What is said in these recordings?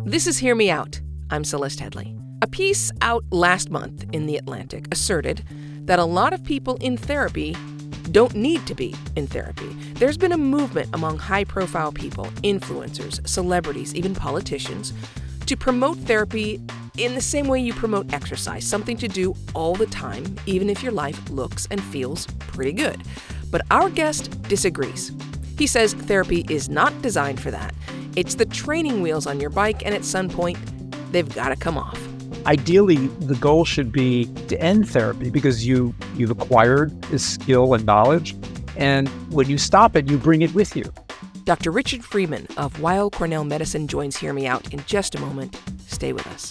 This is Hear Me Out. I'm Celeste Headlee. A piece out last month in The Atlantic asserted that a lot of people in therapy don't need to be in therapy. There's been a movement among high-profile people, influencers, celebrities, even politicians, to promote therapy in the same way you promote exercise, something to do all the time, even if your life looks and feels pretty good. But our guest disagrees. He says therapy is not designed for that. It's the training wheels on your bike, and at some point, they've got to come off. Ideally, the goal should be to end therapy because you've acquired this skill and knowledge, and when you stop it, you bring it with you. Dr. Richard Friedman of Weill Cornell Medicine joins Hear Me Out in just a moment. Stay with us.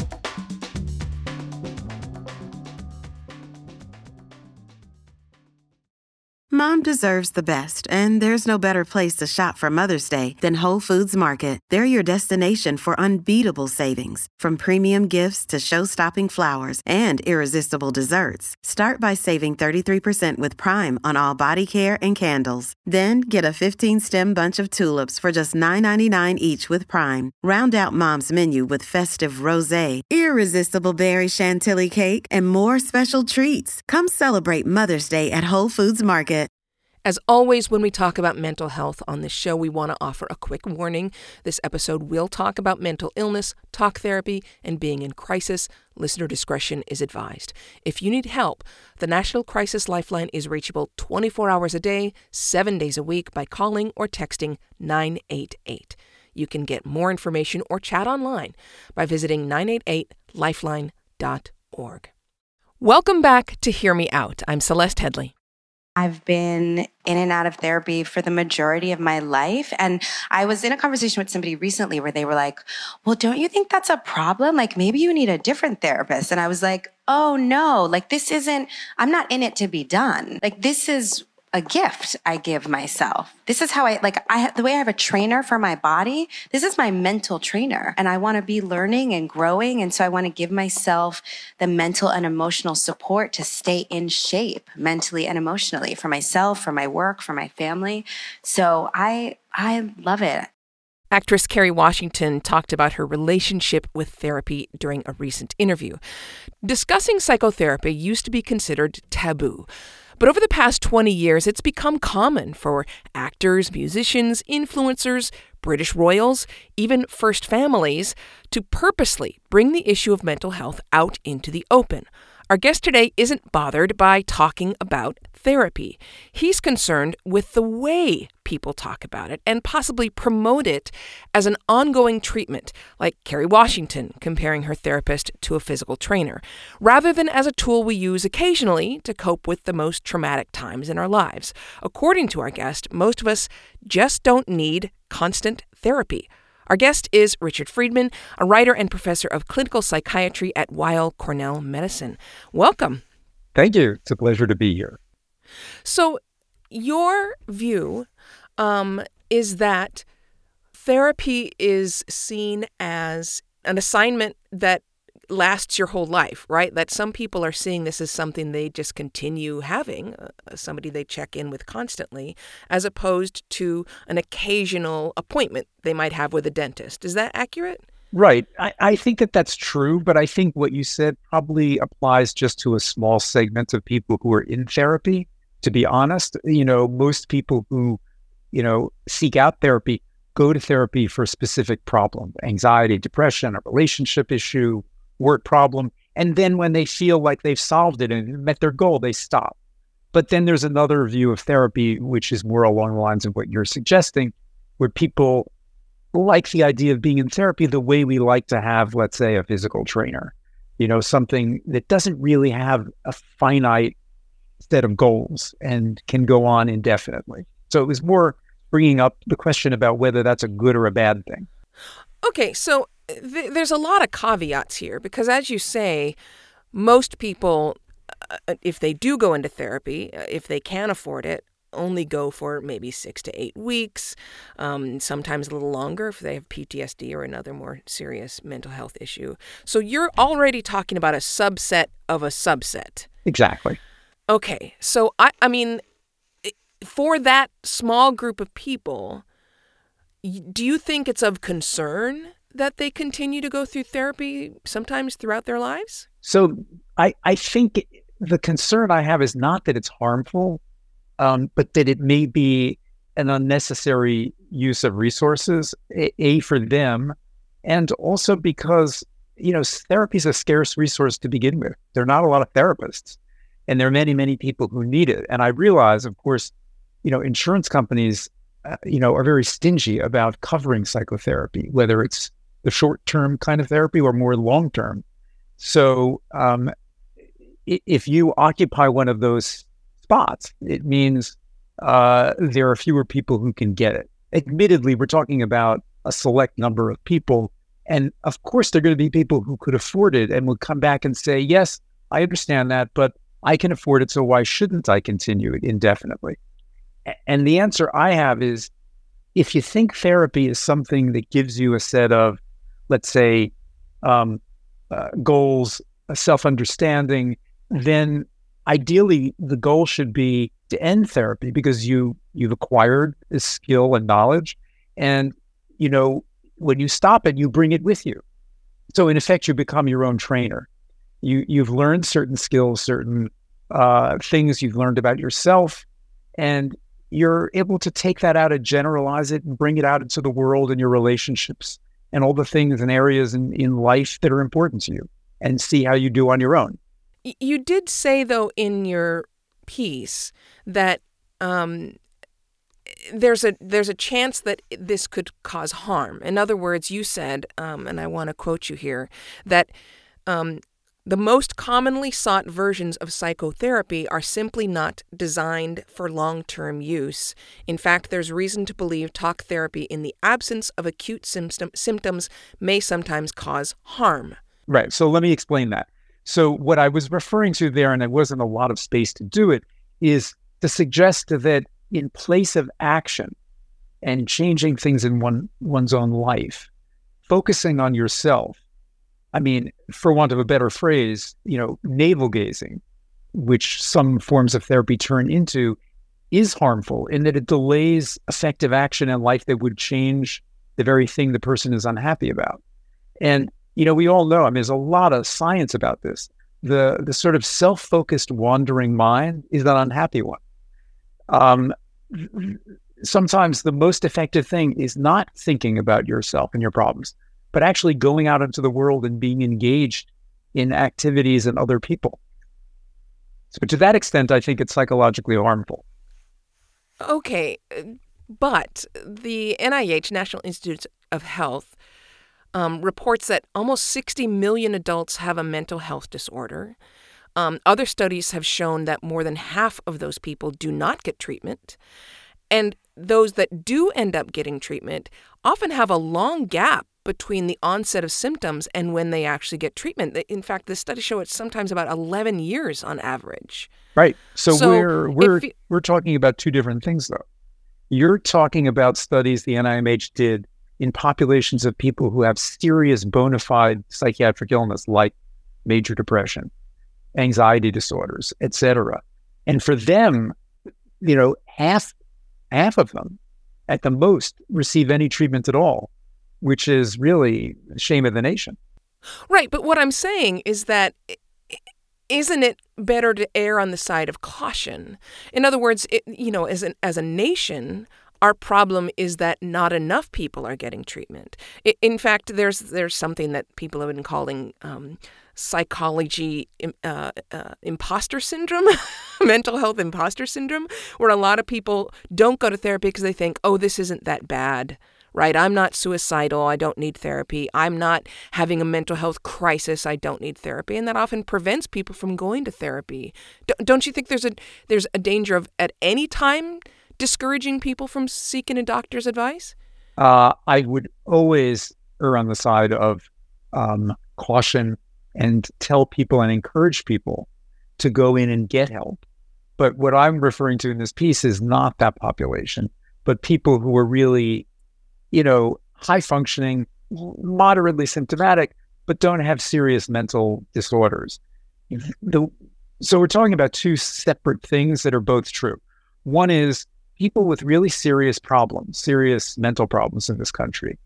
Mom deserves the best, and there's no better place to shop for Mother's Day than Whole Foods Market. They're your destination for unbeatable savings, from premium gifts to show-stopping flowers and irresistible desserts. Start by saving 33% with Prime on all body care and candles. Then get a 15-stem bunch of tulips for just $9.99 each with Prime. Round out Mom's menu with festive rosé, irresistible berry chantilly cake, and more special treats. Come celebrate Mother's Day at Whole Foods Market. As always, when we talk about mental health on this show, we want to offer a quick warning. This episode will talk about mental illness, talk therapy, and being in crisis. Listener discretion is advised. If you need help, the National Crisis Lifeline is reachable 24 hours a day, 7 days a week by calling or texting 988. You can get more information or chat online by visiting 988lifeline.org. Welcome back to Hear Me Out. I'm Celeste Headlee. I've been in and out of therapy for the majority of my life. And I was in a conversation with somebody recently where they were like, well, don't you think that's a problem? Like, maybe you need a different therapist. And I was like, oh no, like I'm not in it to be done. Like, this is a gift I give myself. This is how the way I have a trainer for my body, this is my mental trainer. And I want to be learning and growing. And so I want to give myself the mental and emotional support to stay in shape mentally and emotionally for myself, for my work, for my family. So I love it. Actress Kerry Washington talked about her relationship with therapy during a recent interview. Discussing psychotherapy used to be considered taboo. But over the past 20 years, it's become common for actors, musicians, influencers, British royals, even first families, to purposely bring the issue of mental health out into the open. Our guest today isn't bothered by talking about therapy. He's concerned with the way people talk about it and possibly promote it as an ongoing treatment, like Kerry Washington comparing her therapist to a physical trainer, rather than as a tool we use occasionally to cope with the most traumatic times in our lives. According to our guest, most of us just don't need constant therapy. Our guest is Richard Friedman, a writer and professor of clinical psychiatry at Weill Cornell Medicine. Welcome. Thank you. It's a pleasure to be here. So your view is that therapy is seen as an assignment that lasts your whole life, right? That some people are seeing this as something they just continue having, somebody they check in with constantly, as opposed to an occasional appointment they might have with a dentist. Is that accurate? Right. I think that's true, but I think what you said probably applies just to a small segment of people who are in therapy. To be honest, most people who, seek out therapy go to therapy for a specific problem, anxiety, depression, a relationship issue, work problem. And then when they feel like they've solved it and met their goal, they stop. But then there's another view of therapy, which is more along the lines of what you're suggesting, where people like the idea of being in therapy the way we like to have, let's say, a physical trainer, something that doesn't really have a finite set of goals and can go on indefinitely. So it was more bringing up the question about whether that's a good or a bad thing. Okay, so there's a lot of caveats here because, as you say, most people, if they do go into therapy, if they can afford it, only go for maybe 6 to 8 weeks, sometimes a little longer if they have PTSD or another more serious mental health issue. So you're already talking about a subset of a subset. Exactly. Okay, so I mean, for that small group of people, do you think it's of concern that they continue to go through therapy sometimes throughout their lives? So I think the concern I have is not that it's harmful, but that it may be an unnecessary use of resources, for them, and also because, therapy is a scarce resource to begin with. There are not a lot of therapists, and there are many, many people who need it. And I realize, of course, insurance companies, are very stingy about covering psychotherapy, whether it's the short-term kind of therapy or more long-term. So if you occupy one of those spots, it means there are fewer people who can get it. Admittedly, we're talking about a select number of people. And of course, there are going to be people who could afford it and will come back and say, yes, I understand that, but I can afford it, so why shouldn't I continue it indefinitely? And the answer I have is, if you think therapy is something that gives you a set of, let's say, goals, a self-understanding, then ideally the goal should be to end therapy because you've acquired this skill and knowledge. And, when you stop it, you bring it with you. So in effect, you become your own trainer. You've learned certain skills, certain things you've learned about yourself, and you're able to take that out and generalize it and bring it out into the world and your relationships and all the things and areas in life that are important to you, and see how you do on your own. You did say, though, in your piece that there's a chance that this could cause harm. In other words, you said, and I want to quote you here, that the most commonly sought versions of psychotherapy are simply not designed for long-term use. In fact, there's reason to believe talk therapy in the absence of acute symptoms may sometimes cause harm. Right. So let me explain that. So what I was referring to there, and there wasn't a lot of space to do it, is to suggest that in place of action and changing things in one's own life, focusing on yourself, for want of a better phrase, navel gazing, which some forms of therapy turn into, is harmful in that it delays effective action in life that would change the very thing the person is unhappy about. And, we all know, there's a lot of science about this. The sort of self-focused wandering mind is an unhappy one. Sometimes the most effective thing is not thinking about yourself and your problems, but actually going out into the world and being engaged in activities and other people. So to that extent, I think it's psychologically harmful. Okay, but the NIH, National Institutes of Health, reports that almost 60 million adults have a mental health disorder. Other studies have shown that more than half of those people do not get treatment. And those that do end up getting treatment often have a long gap between the onset of symptoms and when they actually get treatment. In fact, the studies show it's sometimes about 11 years on average. Right. So we're talking about two different things, though. You're talking about studies the NIMH did in populations of people who have serious bona fide psychiatric illness like major depression, anxiety disorders, etc. And for them, half of them at the most receive any treatment at all, which is really the shame of the nation. Right. But what I'm saying is that isn't it better to err on the side of caution? In other words, as a nation, our problem is that not enough people are getting treatment. In fact, there's something that people have been calling psychology imposter syndrome, mental health imposter syndrome, where a lot of people don't go to therapy because they think, oh, this isn't that bad, right? I'm not suicidal. I don't need therapy. I'm not having a mental health crisis. I don't need therapy. And that often prevents people from going to therapy. Don't you think there's a danger of at any time discouraging people from seeking a doctor's advice? I would always err on the side of caution and tell people and encourage people to go in and get help. But what I'm referring to in this piece is not that population, but people who are really, high functioning, moderately symptomatic, but don't have serious mental disorders. So we're talking about two separate things that are both true. One is people with really serious problems, serious mental problems in this country,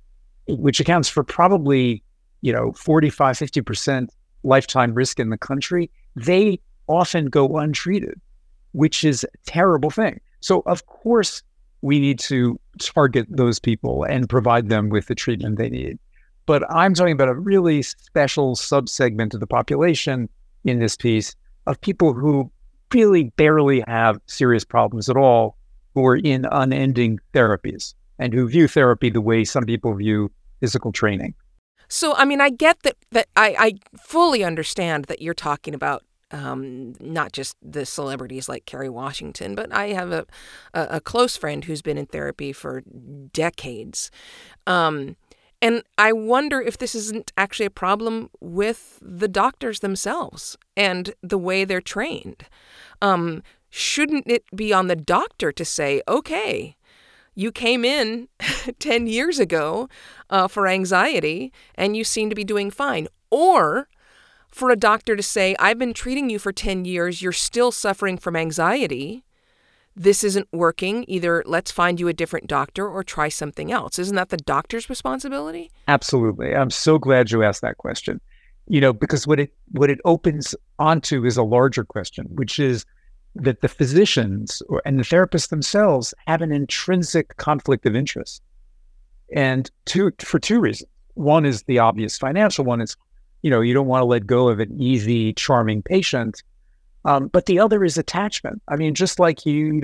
which accounts for probably, 45, 50% lifetime risk in the country, they often go untreated, which is a terrible thing. So of course, we need to target those people and provide them with the treatment they need. But I'm talking about a really special subsegment of the population in this piece of people who really barely have serious problems at all, who are in unending therapies and who view therapy the way some people view physical training. So, I mean, I get that I fully understand that you're talking about not just the celebrities like Kerry Washington, but I have a close friend who's been in therapy for decades. And I wonder if this isn't actually a problem with the doctors themselves and the way they're trained. Shouldn't it be on the doctor to say, okay, you came in 10 years ago for anxiety and you seem to be doing fine? Or for a doctor to say, I've been treating you for 10 years, you're still suffering from anxiety. This isn't working. Either let's find you a different doctor or try something else. Isn't that the doctor's responsibility? Absolutely. I'm so glad you asked that question. Because what it opens onto is a larger question, which is that the physicians and the therapists themselves have an intrinsic conflict of interest. And for two reasons. One is the obvious financial one is, you don't want to let go of an easy, charming patient. But the other is attachment. I mean, just like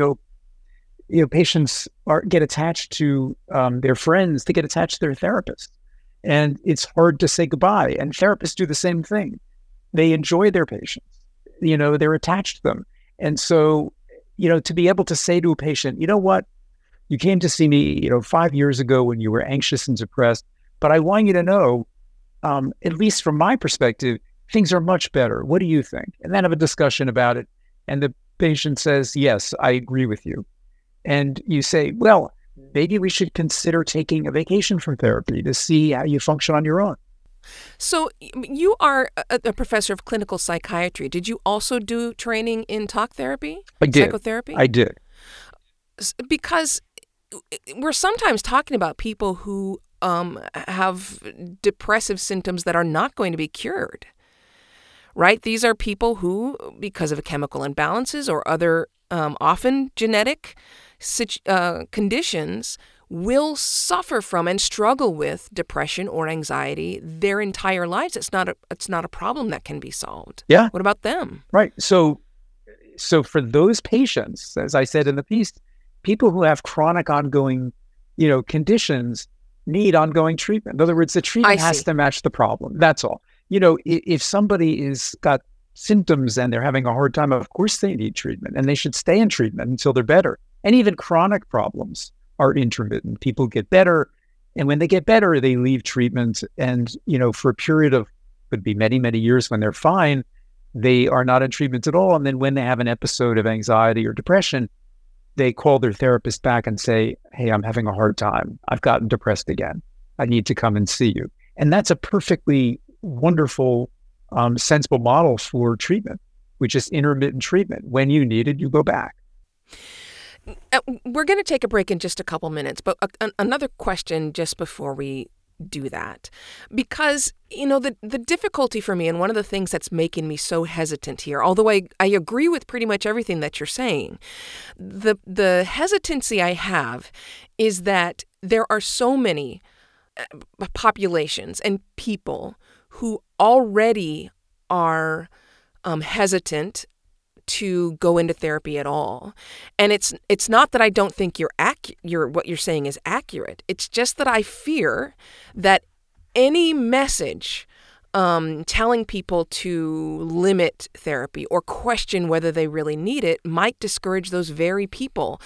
patients get attached to their friends, they get attached to their therapist. And it's hard to say goodbye. And therapists do the same thing. They enjoy their patients. They're attached to them. And so, to be able to say to a patient, you know what, you came to see me, 5 years ago when you were anxious and depressed, but I want you to know, at least from my perspective, things are much better. What do you think? And then have a discussion about it. And the patient says, yes, I agree with you. And you say, well, maybe we should consider taking a vacation from therapy to see how you function on your own. So you are a professor of clinical psychiatry. Did you also do training in talk therapy? I did. Psychotherapy? I did. Because we're sometimes talking about people who have depressive symptoms that are not going to be cured, right? These are people who, because of chemical imbalances or other often genetic conditions, will suffer from and struggle with depression or anxiety their entire lives. It's not a problem that can be solved. Yeah. What about them? Right. So for those patients, as I said in the piece, people who have chronic ongoing, conditions need ongoing treatment. In other words, the treatment has to match the problem. That's all. If somebody is got symptoms and they're having a hard time, of course they need treatment and they should stay in treatment until they're better. And even chronic problems are intermittent. People get better. And when they get better, they leave treatment. And, for a period of, could be many, many years when they're fine, they are not in treatment at all. And then when they have an episode of anxiety or depression, they call their therapist back and say, hey, I'm having a hard time. I've gotten depressed again. I need to come and see you. And that's a perfectly wonderful, sensible model for treatment, which is intermittent treatment. When you need it, you go back. We're going to take a break in just a couple minutes, but another question just before we do that, because, the difficulty for me, and one of the things that's making me so hesitant here, although I agree with pretty much everything that you're saying, the hesitancy I have is that there are so many populations and people who already are hesitant to go into therapy at all. And it's not that I don't think what you're saying is accurate. It's just that I fear that any message telling people to limit therapy or question whether they really need it might discourage those very people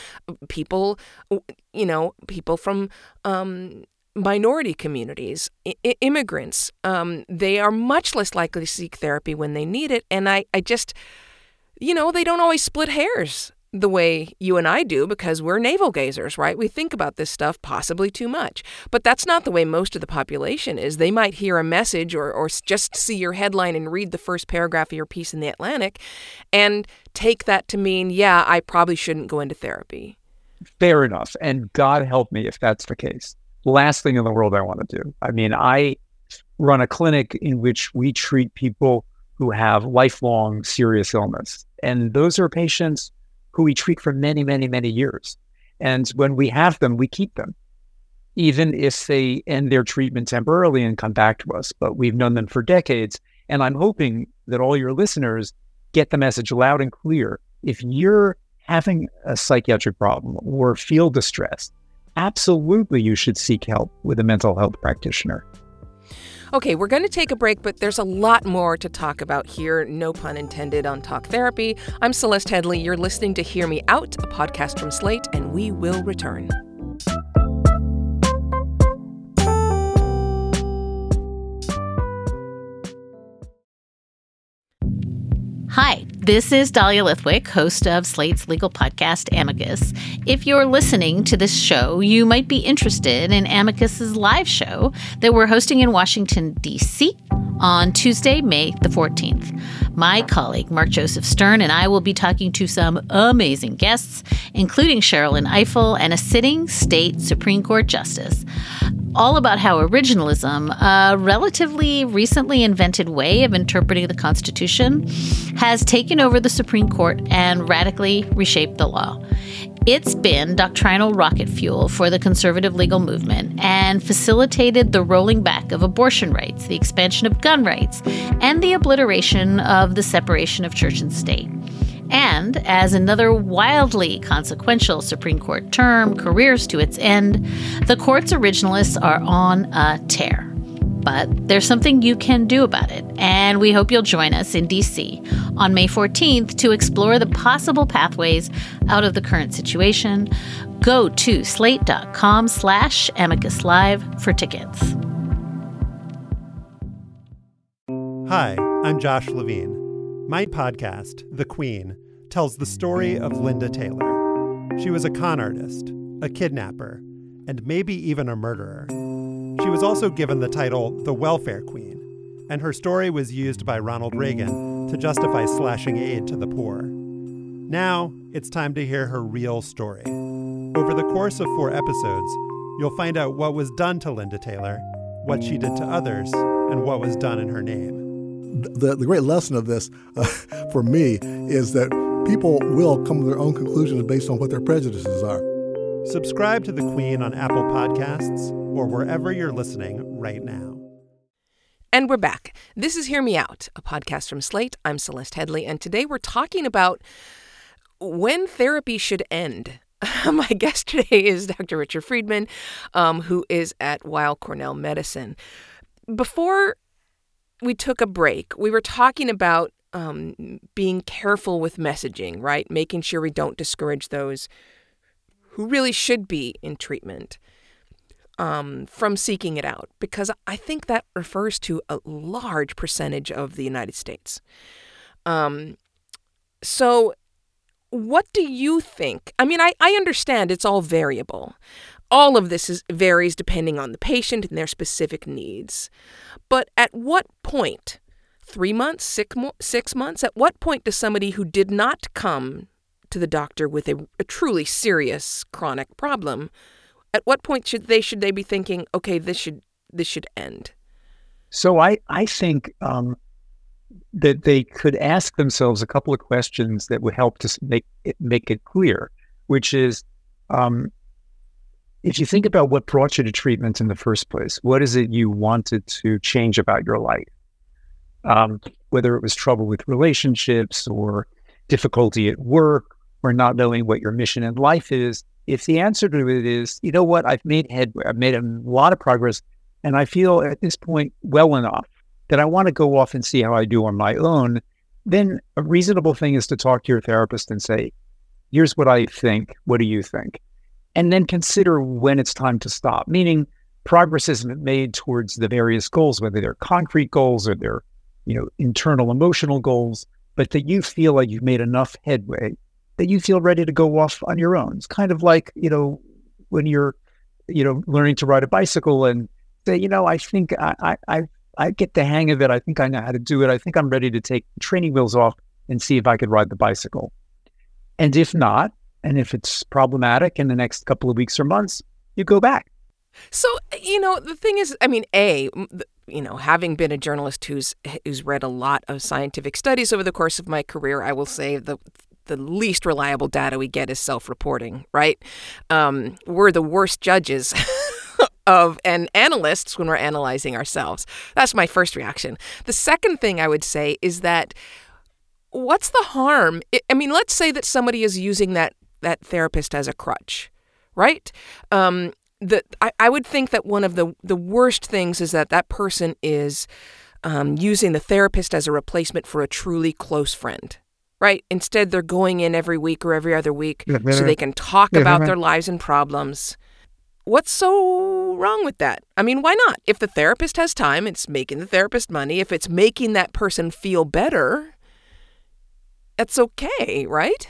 from minority communities, immigrants. They are much less likely to seek therapy when they need it. And I just, they don't always split hairs the way you and I do because we're navel gazers, right? We think about this stuff possibly too much. But that's not the way most of the population is. They might hear a message or just see your headline and read the first paragraph of your piece in The Atlantic and take that to mean, yeah, I probably shouldn't go into therapy. Fair enough. And God help me if that's the case. last thing in the world I want to do. I mean, I run a clinic in which we treat people who have lifelong serious illness. And those are patients who we treat for many, many, many years. And when we have them, we keep them, even if they end their treatment temporarily and come back to us. But we've known them for decades. And I'm hoping that all your listeners get the message loud and clear. If you're having a psychiatric problem or feel distressed, absolutely you should seek help with a mental health practitioner. Okay, we're going to take a break, but there's a lot more to talk about here, no pun intended, on Talk Therapy. I'm Celeste Headlee. You're listening to Hear Me Out, a podcast from Slate, and we will return. Hi, this is Dahlia Lithwick, host of Slate's legal podcast, Amicus. If you're listening to this show, you might be interested in Amicus's live show that we're hosting in Washington, D.C. on Tuesday, May the 14th. My colleague, Mark Joseph Stern, and I will be talking to some amazing guests, including Sherrilyn Ifill and a sitting state Supreme Court justice, all about how originalism, a relatively recently invented way of interpreting the Constitution, has taken over the Supreme Court and radically reshaped the law. It's been doctrinal rocket fuel for the conservative legal movement and facilitated the rolling back of abortion rights, the expansion of gun rights, and the obliteration of the separation of church and state. And as another wildly consequential Supreme Court term careers to its end, the court's originalists are on a tear. But there's something you can do about it, and we hope you'll join us in D.C. on May 14th to explore the possible pathways out of the current situation. Go to slate.com/Amicus Live for tickets. Hi, I'm Josh Levine. My podcast, The Queen, tells the story of Linda Taylor. She was a con artist, a kidnapper, and maybe even a murderer. She was also given the title the Welfare Queen, and her story was used by Ronald Reagan to justify slashing aid to the poor. Now, it's time to hear her real story. Over the course of 4 episodes, you'll find out what was done to Linda Taylor, what she did to others, and what was done in her name. The great lesson of this, for me, is that people will come to their own conclusions based on what their prejudices are. Subscribe to The Queen on Apple Podcasts or wherever you're listening right now. And we're back. This is Hear Me Out, a podcast from Slate. I'm Celeste Headlee, and today we're talking about when therapy should end. My guest today is Dr. Richard Friedman, who is at Weill Cornell Medicine. Before we took a break, we were talking about being careful with messaging, right? Making sure we don't discourage those who really should be in treatment from seeking it out, because I think that refers to a large percentage of the United States. So what do you think? I mean, I understand it's all variable. All of this varies depending on the patient and their specific needs. But at what point, 3 months, 6 months, at what point does somebody who did not come to the doctor with a truly serious chronic problem, at what point should they be thinking, okay, this should end? So I think that they could ask themselves a couple of questions that would help to make it clear, which is, if you think about what brought you to treatment in the first place, what is it you wanted to change about your life? Whether it was trouble with relationships or difficulty at work or not knowing what your mission in life is, if the answer to it is, you know what, I've made headway, I've made a lot of progress, and I feel at this point well enough that I want to go off and see how I do on my own, then a reasonable thing is to talk to your therapist and say, here's what I think, what do you think? And then consider when it's time to stop, meaning progress isn't made towards the various goals, whether they're concrete goals or they're, internal emotional goals, but that you feel like you've made enough headway that you feel ready to go off on your own. It's kind of like, when you're, learning to ride a bicycle and say, I think I get the hang of it. I think I know how to do it. I think I'm ready to take the training wheels off and see if I could ride the bicycle. And if not, and if it's problematic in the next couple of weeks or months, you go back. So, the thing is, having been a journalist who's read a lot of scientific studies over the course of my career, I will say the least reliable data we get is self-reporting, right? We're the worst judges and analysts when we're analyzing ourselves. That's my first reaction. The second thing I would say is that what's the harm? Let's say that somebody is using that therapist as a crutch, right? I would think that one of the worst things is that person is using the therapist as a replacement for a truly close friend, right? Instead, they're going in every week or every other week so they can talk about their lives and problems. What's so wrong with that? Why not? If the therapist has time, it's making the therapist money. If it's making that person feel better, that's okay, right?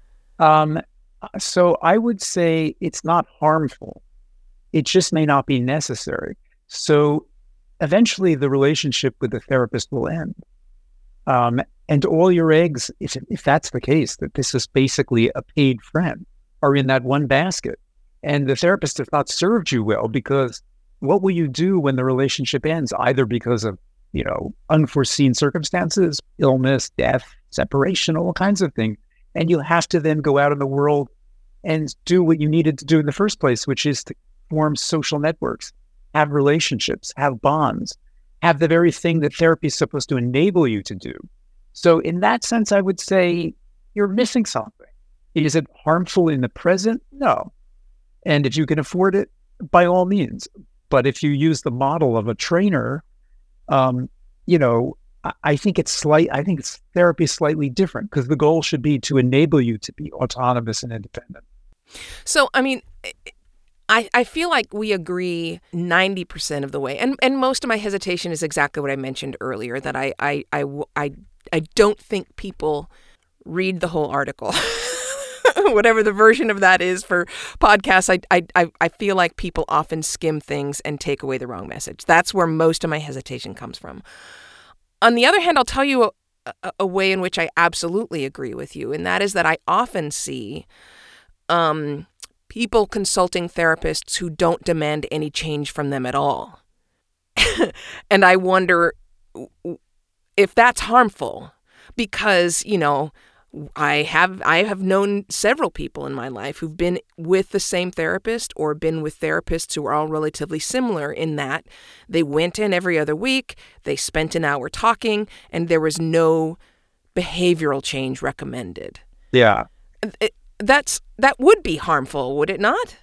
So I would say it's not harmful. It just may not be necessary. So eventually the relationship with the therapist will end. And all your eggs, if that's the case, that this is basically a paid friend, are in that one basket. And the therapist has not served you well, because what will you do when the relationship ends, either because of, unforeseen circumstances, illness, death, separation, all kinds of things. And you have to then go out in the world and do what you needed to do in the first place, which is to form social networks, have relationships, have bonds, have the very thing that therapy is supposed to enable you to do. So in that sense, I would say you're missing something. Is it harmful in the present? No. And if you can afford it, by all means. But if you use the model of a trainer, I think it's therapy slightly different, because the goal should be to enable you to be autonomous and independent. So, I feel like we agree 90% of the way. And most of my hesitation is exactly what I mentioned earlier, that I don't think people read the whole article. Whatever the version of that is for podcasts, I feel like people often skim things and take away the wrong message. That's where most of my hesitation comes from. On the other hand, I'll tell you a way in which I absolutely agree with you, and that is that I often see people consulting therapists who don't demand any change from them at all. And I wonder if that's harmful, because, I have known several people in my life who've been with the same therapist or been with therapists who are all relatively similar in that they went in every other week, they spent an hour talking, and there was no behavioral change recommended. Yeah. That would be harmful, would it not?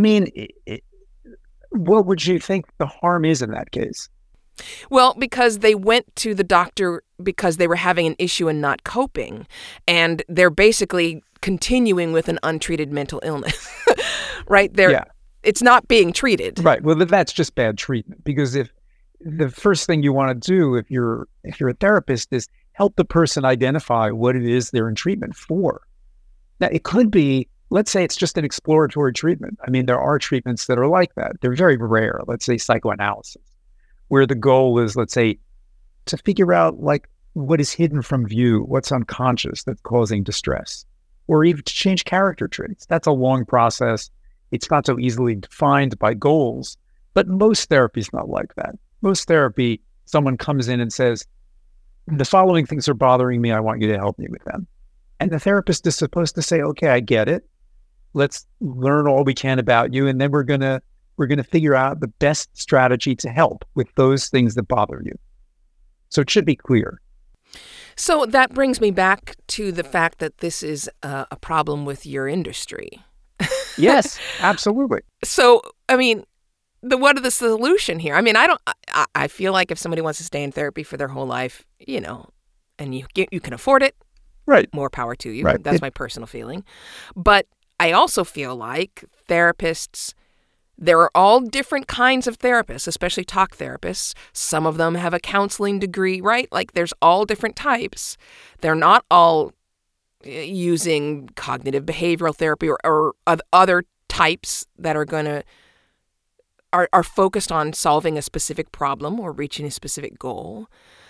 What would you think the harm is in that case? Well, because they went to the doctor because they were having an issue and not coping, and they're basically continuing with an untreated mental illness, right? It's not being treated. Right. Well, that's just bad treatment, because if the first thing you want to do if you're a therapist is help the person identify what it is they're in treatment for. Now, it could be, let's say it's just an exploratory treatment. There are treatments that are like that. They're very rare. Let's say psychoanalysis, where the goal is, let's say, to figure out what is hidden from view, what's unconscious that's causing distress, or even to change character traits. That's a long process. It's not so easily defined by goals, but most therapy is not like that. Most therapy, someone comes in and says, the following things are bothering me. I want you to help me with them. And the therapist is supposed to say, okay, I get it. Let's learn all we can about you. And then we're going to figure out the best strategy to help with those things that bother you. So it should be clear. So that brings me back to the fact that this is a problem with your industry. Yes, absolutely. So, what are the solution here? I feel like if somebody wants to stay in therapy for their whole life, and you can afford it, right? More power to you. Right. That's my personal feeling. But I also feel like therapists, there are all different kinds of therapists, especially talk therapists. Some of them have a counseling degree, right? There's all different types. They're not all using cognitive behavioral therapy or other types that are focused on solving a specific problem or reaching a specific goal.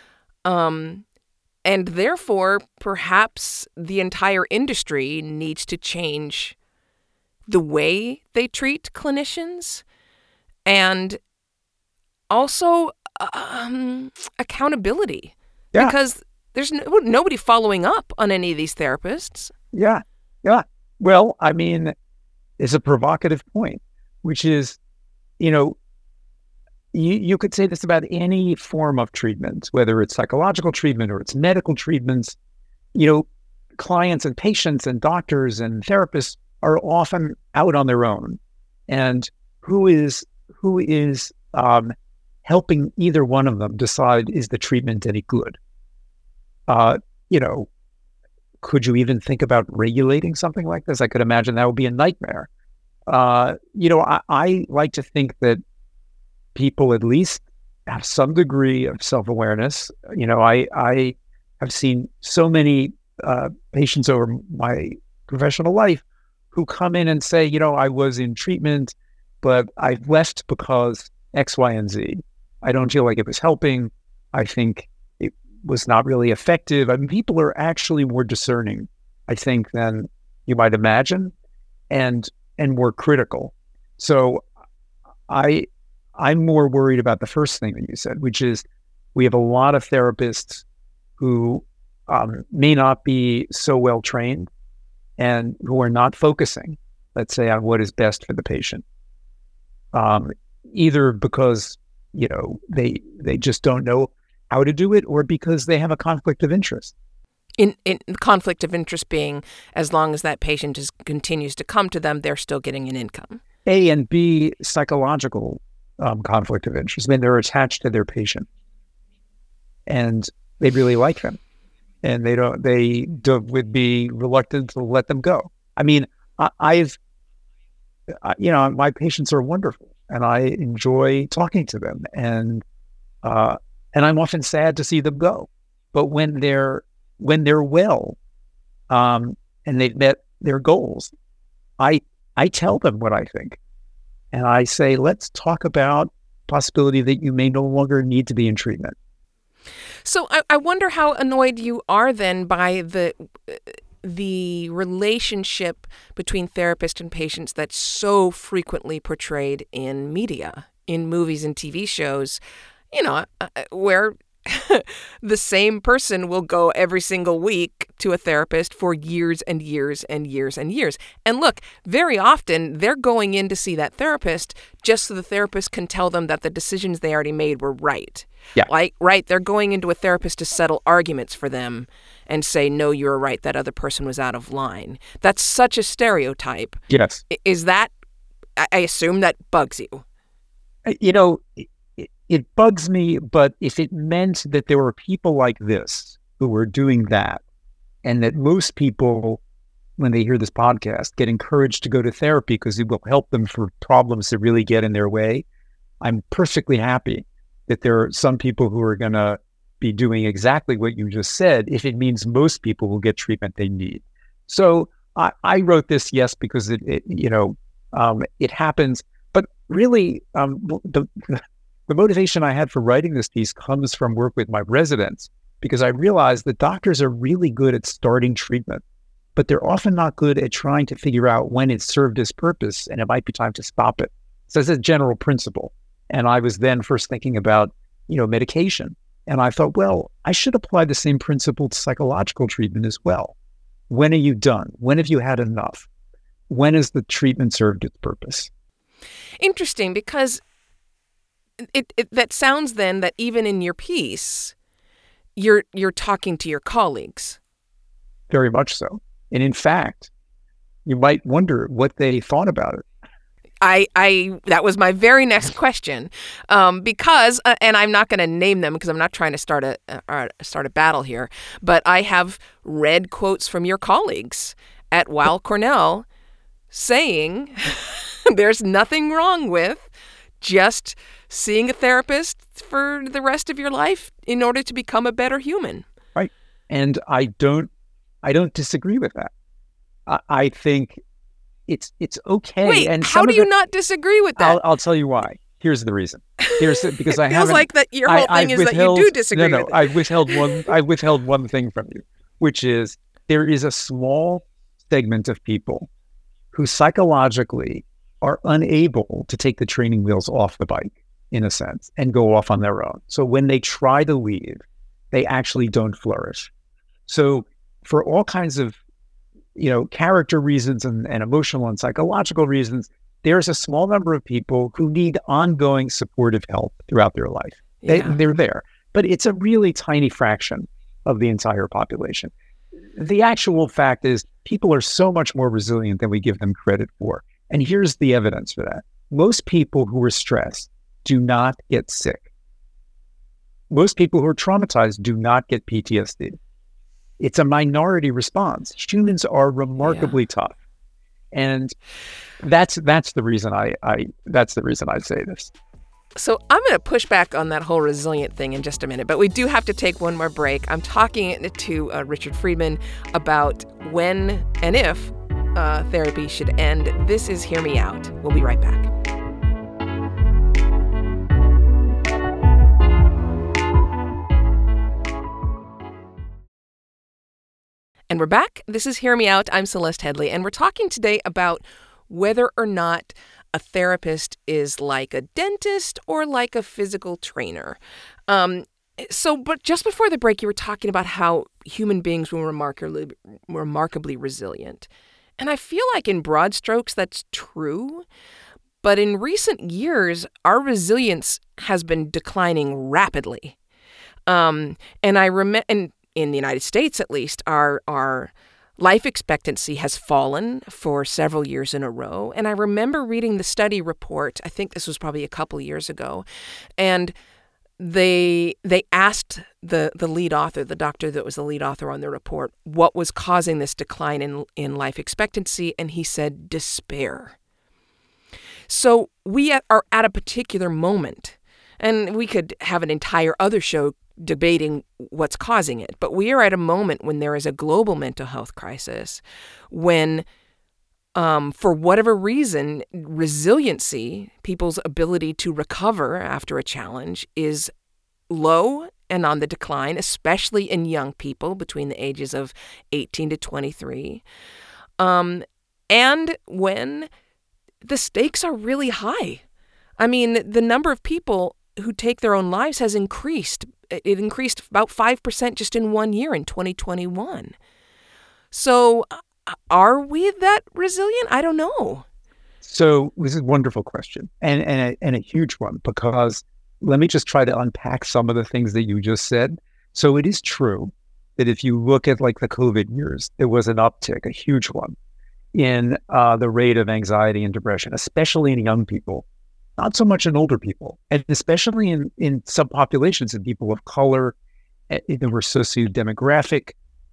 And therefore, perhaps the entire industry needs to change the way they treat clinicians. and also accountability. Yeah. Because there's nobody following up on any of these therapists. Yeah. Yeah. Well, I mean, it's a provocative point, which is, you could say this about any form of treatment, whether it's psychological treatment or it's medical treatments. Clients and patients and doctors and therapists are often out on their own. And who is helping either one of them decide, is the treatment any good? Could you even think about regulating something like this? I could imagine that would be a nightmare. I like to think that people at least have some degree of self-awareness. I have seen so many patients over my professional life who come in and say, I was in treatment, but I left because X, Y, and Z. I don't feel like it was helping. I think it was not really effective. I mean, people are actually more discerning, I think, than you might imagine, and more critical. So I'm more worried about the first thing that you said, which is we have a lot of therapists who may not be so well trained and who are not focusing, let's say, on what is best for the patient. Either because, they just don't know how to do it, or because they have a conflict of interest. In conflict of interest being, as long as that patient continues to come to them, they're still getting an income. A, and B, psychological conflict of interest. I mean, they're attached to their patient, and they really like them, and they would be reluctant to let them go. I mean, my patients are wonderful, and I enjoy talking to them, and I'm often sad to see them go. But when they're well, and they've met their goals, I tell them what I think. And I say, let's talk about possibility that you may no longer need to be in treatment. So I wonder how annoyed you are then by the relationship between therapist and patients that's so frequently portrayed in media, in movies and TV shows, where the same person will go every single week to a therapist for years and years and years and years. And look, very often they're going in to see that therapist just so the therapist can tell them that the decisions they already made were right. Yeah. They're going into a therapist to settle arguments for them and say, no, you're right, that other person was out of line. That's such a stereotype. Yes. Is that, I assume that bugs you. It bugs me, but if it meant that there were people like this who were doing that, and that most people, when they hear this podcast, get encouraged to go to therapy because it will help them for problems that really get in their way, I'm perfectly happy that there are some people who are going to be doing exactly what you just said, if it means most people will get treatment they need. So I wrote this, yes, because it happens, but really the motivation I had for writing this piece comes from work with my residents, because I realized that doctors are really good at starting treatment, but they're often not good at trying to figure out when it's served its purpose and it might be time to stop it. So it's a general principle. And I was then first thinking about, medication. And I thought, well, I should apply the same principle to psychological treatment as well. When are you done? When have you had enough? When has the treatment served its purpose? Interesting, because that sounds then that even in your piece, you're talking to your colleagues. Very much so. And in fact, you might wonder what they thought about it. That was my very next question, because, and I'm not going to name them because I'm not trying to start a battle here, but I have read quotes from your colleagues at Weill Cornell saying there's nothing wrong with just seeing a therapist for the rest of your life in order to become a better human. Right. And I don't disagree with that. I think it's okay. Wait, and how do you not disagree with that? I'll tell you why. Here's the reason. Because I feels like that your whole thing is that you do disagree with it. I withheld one thing from you, which is there is a small segment of people who psychologically are unable to take the training wheels off the bike, in a sense, and go off on their own. So when they try to leave, they actually don't flourish. So for all kinds of, character reasons and emotional and psychological reasons, there's a small number of people who need ongoing supportive help throughout their life. They're there, but it's a really tiny fraction of the entire population. The actual fact is people are so much more resilient than we give them credit for. And here's the evidence for that. Most people who are stressed do not get sick. Most people who are traumatized do not get PTSD. It's a minority response. Humans are remarkably tough. And that's the reason I say this. So I'm going to push back on that whole resilient thing in just a minute, but we do have to take one more break. I'm talking to Richard Friedman about when and if therapy should end. This is Hear Me Out. We'll be right back. And we're back. This is Hear Me Out. I'm Celeste Headlee, and we're talking today about whether or not a therapist is like a dentist or like a physical trainer. But just before the break, you were talking about how human beings were remarkably resilient. And I feel like in broad strokes, that's true. But in recent years, our resilience has been declining rapidly. And I remember, in the United States, at least, our life expectancy has fallen for several years in a row. And I remember reading the study report, I think this was probably a couple years ago, and they asked the lead author, the doctor that was the lead author on the report, what was causing this decline in life expectancy, and he said despair. So we are at a particular moment, and we could have an entire other show debating what's causing it. But we are at a moment when there is a global mental health crisis, when, for whatever reason, resiliency, people's ability to recover after a challenge, is low and on the decline, especially in young people between the ages of 18 to 23. And when the stakes are really high. I mean, the number of people who take their own lives has increased. It increased about 5% just in 1 year in 2021. So are we that resilient? I don't know. So this is a wonderful question and a huge one, because let me just try to unpack some of the things that you just said. So it is true that if you look at like the COVID years, there was an uptick, a huge one, in the rate of anxiety and depression, especially in young people. Not so much in older people, and especially in subpopulations of people of color. There were sociodemographic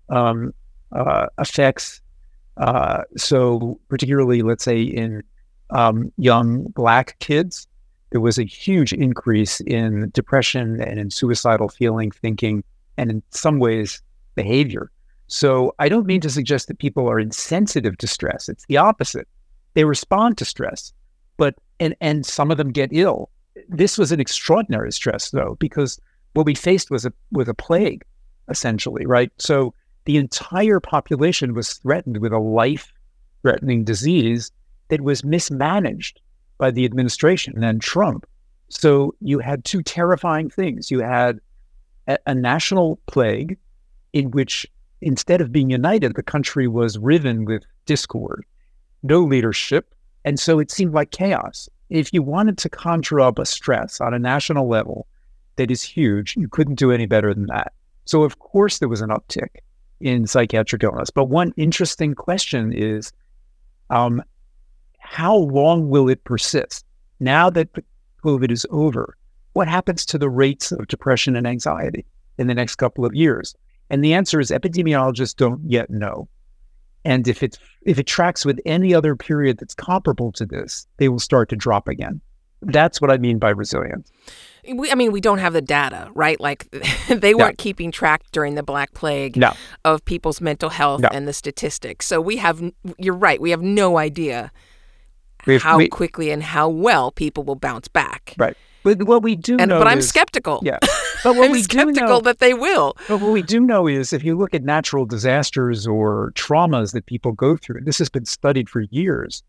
effects. So particularly, let's say, in young Black kids, there was a huge increase in depression and in suicidal feeling, thinking, and in some ways, behavior. So I don't mean to suggest that people are insensitive to stress. It's the opposite. They respond to stress. But and some of them get ill. This was an extraordinary stress, though, because what we faced was a plague, essentially, right? So the entire population was threatened with a life-threatening disease that was mismanaged by the administration and Trump. So you had two terrifying things. You had a national plague in which, instead of being united, the country was riven with discord, no leadership. And so it seemed like chaos. If you wanted to conjure up a stress on a national level that is huge, you couldn't do any better than that. So of course there was an uptick in psychiatric illness. But one interesting question is, how long will it persist? Now that COVID is over, what happens to the rates of depression and anxiety in the next couple of years? And the answer is epidemiologists don't yet know. And if it tracks with any other period that's comparable to this, they will start to drop again. That's what I mean by resilience. We don't have the data, right? Like they weren't keeping track during the Black Plague of people's mental health and the statistics. So you're right, we have no idea how quickly and how well people will bounce back. Right. But what we do know but I'm skeptical. Yeah. But what I'm skeptical that they will. But what we do know is if you look at natural disasters or traumas that people go through, this has been studied for years,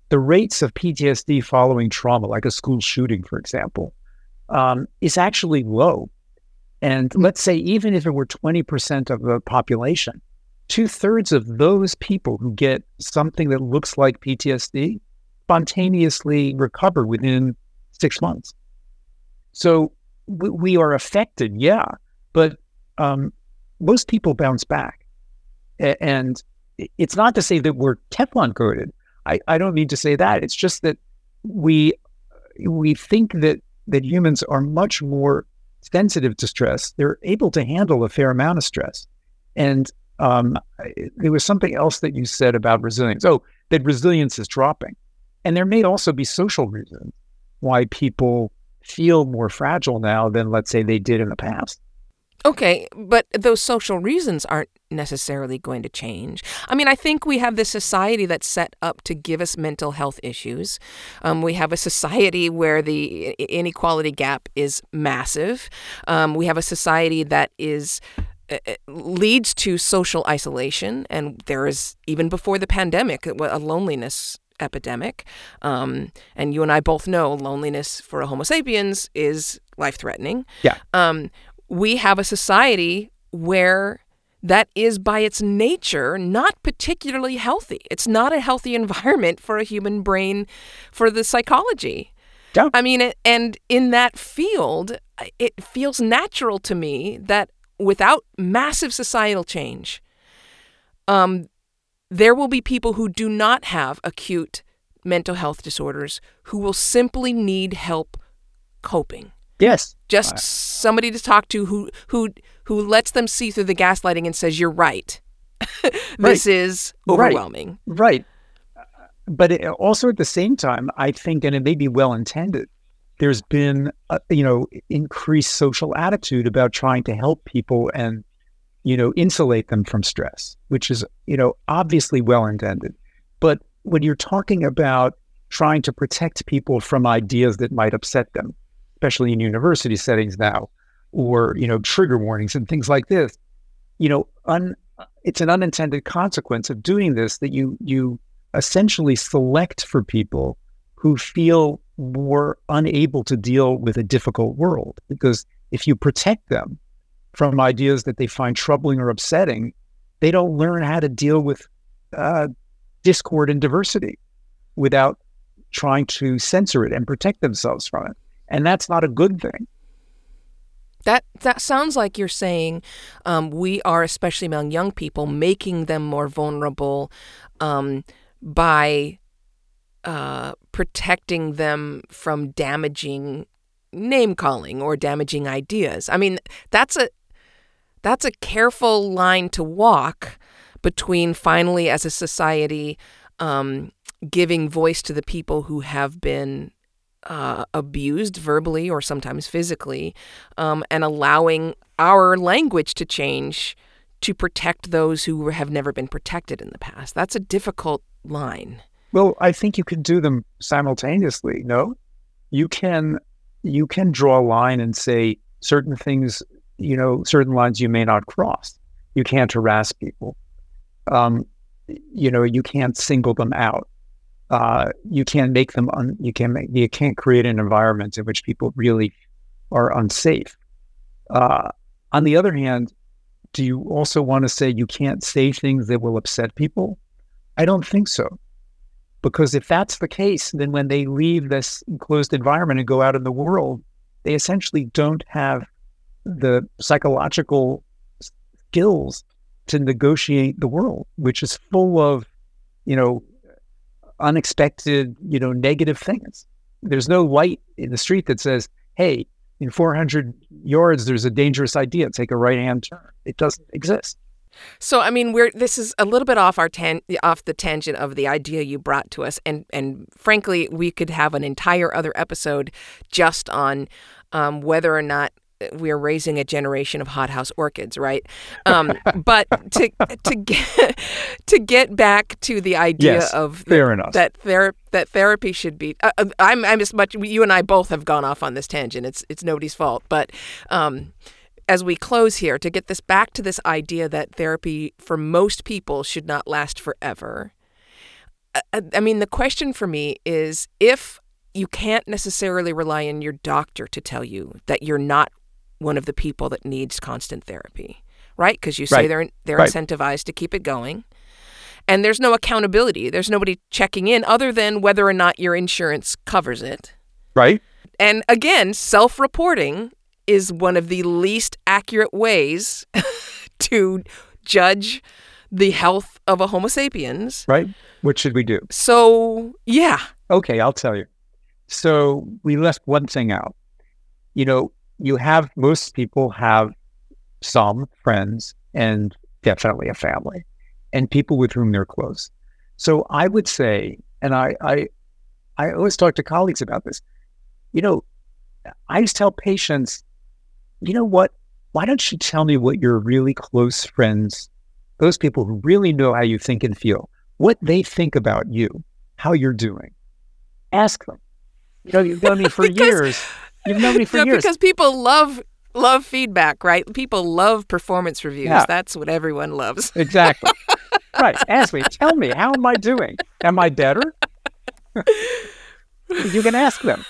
the rates of PTSD following trauma, like a school shooting, for example, is actually low. And let's say even if it were 20% of the population, 2/3 of those people who get something that looks like PTSD spontaneously recover within 6 months. So we are affected, yeah, but most people bounce back. And it's not to say that we're Teflon coated. I don't mean to say that. It's just that we think that humans are much more sensitive to stress. They're able to handle a fair amount of stress. And there was something else that you said about resilience. Oh, that resilience is dropping. And there may also be social reasons why people feel more fragile now than, let's say, they did in the past. Okay, but those social reasons aren't necessarily going to change. I mean, I think we have this society that's set up to give us mental health issues. We have a society where the inequality gap is massive. We have a society that leads to social isolation, and there is, even before the pandemic, a loneliness epidemic. And you and I both know loneliness for a Homo sapiens is life-threatening. Yeah. We have a society where that is by its nature not particularly healthy. It's not a healthy environment for a human brain, for the psychology. Yeah. I mean, and in that field, it feels natural to me that without massive societal change, there will be people who do not have acute mental health disorders who will simply need help coping. Yes. Just somebody to talk to who lets them see through the gaslighting and says, you're right. This is overwhelming. Right. But also at the same time, I think, and it may be well-intended, there's been, increased social attitude about trying to help people and, insulate them from stress, which is, obviously well-intended. But when you're talking about trying to protect people from ideas that might upset them, especially in university settings now, or, trigger warnings and things like this, it's an unintended consequence of doing this that you essentially select for people who feel more unable to deal with a difficult world. Because if you protect them from ideas that they find troubling or upsetting, they don't learn how to deal with discord and diversity without trying to censor it and protect themselves from it. And that's not a good thing. That sounds like you're saying we are, especially among young people, making them more vulnerable by protecting them from damaging name-calling or damaging ideas. I mean, that's a careful line to walk between finally, as a society, giving voice to the people who have been abused verbally or sometimes physically, and allowing our language to change to protect those who have never been protected in the past. That's a difficult line. Well, I think you could do them simultaneously. No, you can draw a line and say certain things, certain lines you may not cross. You can't harass people. You can't single them out. You can't make them you can't create an environment in which people really are unsafe. On the other hand, do you also want to say you can't say things that will upset people? I don't think so. Because if that's the case, then when they leave this enclosed environment and go out in the world, they essentially don't have the psychological skills to negotiate the world, which is full of, unexpected, negative things. There's no light in the street that says, hey, in 400 yards, there's a dangerous idea. Take a right-hand turn. It doesn't exist. So, I mean, this is a little bit off off the tangent of the idea you brought to us. And frankly, we could have an entire other episode just on whether or not we're raising a generation of hothouse orchids, right? But to get back to the idea of fair enough. that therapy should be. I'm as much. You and I both have gone off on this tangent. It's nobody's fault. But as we close here, to get this back to this idea that therapy for most people should not last forever. I mean, the question for me is, if you can't necessarily rely on your doctor to tell you that you're not one of the people that needs constant therapy, right? Because you say they're incentivized to keep it going. And there's no accountability. There's nobody checking in other than whether or not your insurance covers it. Right. And again, self-reporting is one of the least accurate ways to judge the health of a Homo sapiens. Right. What should we do? So, yeah. Okay, I'll tell you. So we left one thing out. Most people have some friends and definitely a family and people with whom they're close. So I would say, and I always talk to colleagues about this, I just tell patients, you know what, why don't you tell me what your really close friends, those people who really know how you think and feel, what they think about you, how you're doing. Ask them. You've known me for years. You've known me for years. Because people love feedback, right? People love performance reviews. Yeah. That's what everyone loves. Exactly. Right. Ask me. Tell me. How am I doing? Am I better? You can ask them.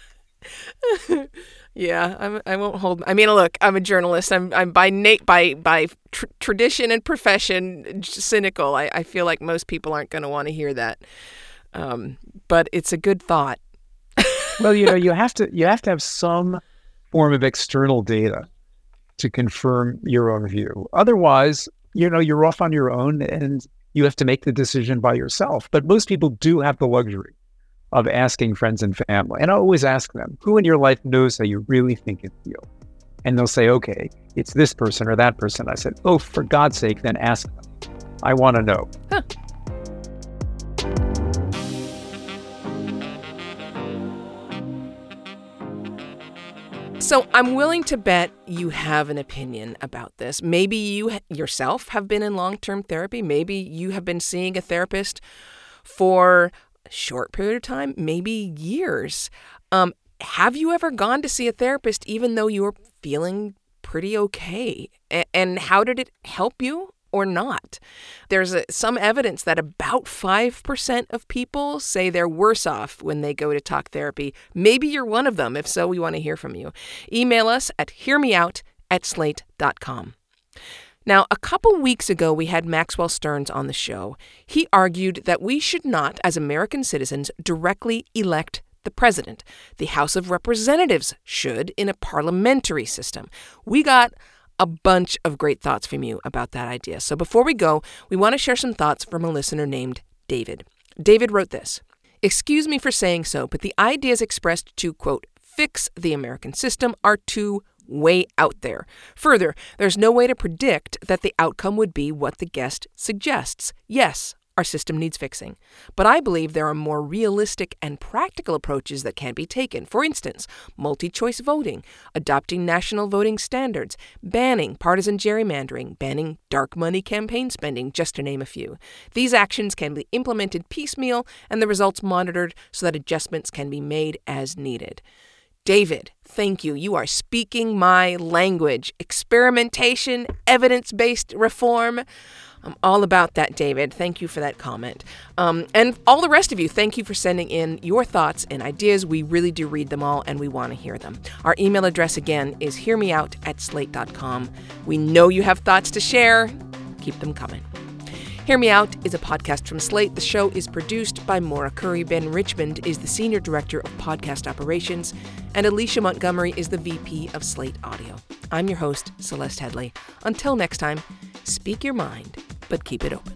Yeah, I won't hold. I mean, look, I'm a journalist. I'm by tradition and profession cynical. I feel like most people aren't going to want to hear that. But it's a good thought. Well, you have to have some form of external data to confirm your own view. Otherwise, you're off on your own and you have to make the decision by yourself. But most people do have the luxury of asking friends and family. And I always ask them, who in your life knows how you really think and feel? And they'll say, okay, it's this person or that person. I said, oh, for God's sake, then ask them. I want to know. Huh. So I'm willing to bet you have an opinion about this. Maybe you yourself have been in long-term therapy. Maybe you have been seeing a therapist for a short period of time, maybe years. Have you ever gone to see a therapist even though you were feeling pretty okay? And how did it help you or not? There's some evidence that about 5% of people say they're worse off when they go to talk therapy. Maybe you're one of them. If so, we want to hear from you. Email us at hearmeout@slate.com. Now, a couple weeks ago, we had Maxwell Stearns on the show. He argued that we should not, as American citizens, directly elect the president. The House of Representatives should in a parliamentary system. We got a bunch of great thoughts from you about that idea. So before we go, we want to share some thoughts from a listener named David. David wrote this: "Excuse me for saying so, but the ideas expressed to, quote, fix the American system are too way out there. Further, there's no way to predict that the outcome would be what the guest suggests. Yes, our system needs fixing. But I believe there are more realistic and practical approaches that can be taken. For instance, multi-choice voting, adopting national voting standards, banning partisan gerrymandering, banning dark money campaign spending, just to name a few. These actions can be implemented piecemeal and the results monitored so that adjustments can be made as needed." David, thank you. You are speaking my language. Experimentation, evidence-based reform. I'm all about that, David. Thank you for that comment. And all the rest of you, thank you for sending in your thoughts and ideas. We really do read them all, and we want to hear them. Our email address, again, is hearmeout@slate.com. We know you have thoughts to share. Keep them coming. Hear Me Out is a podcast from Slate. The show is produced by Maura Curry. Ben Richmond is the Senior Director of Podcast Operations, and Alicia Montgomery is the VP of Slate Audio. I'm your host, Celeste Headlee. Until next time, speak your mind, but keep it open.